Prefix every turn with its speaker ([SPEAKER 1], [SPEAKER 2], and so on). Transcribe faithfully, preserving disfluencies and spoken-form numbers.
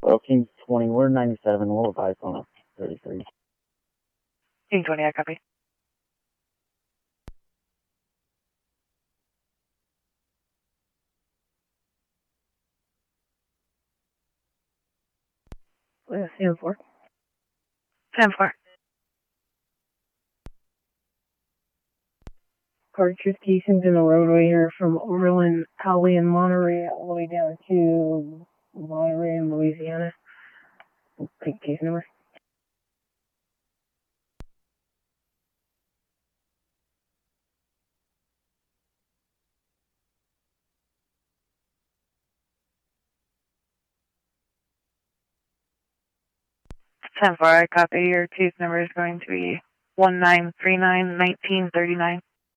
[SPEAKER 1] Oh, King twenty, we're ninety-seven, we'll advise on thirty-three.
[SPEAKER 2] King twenty, I copy.
[SPEAKER 3] Uh, Sam four.
[SPEAKER 2] Sam four.
[SPEAKER 3] Cartridge casings in the roadway here from Overland, Holly, and Monterey all the way down to Monterey in Louisiana. Take case number.
[SPEAKER 2] Sam four, I copy. Your case number is going to be one nine three nine, nineteen thirty-nine.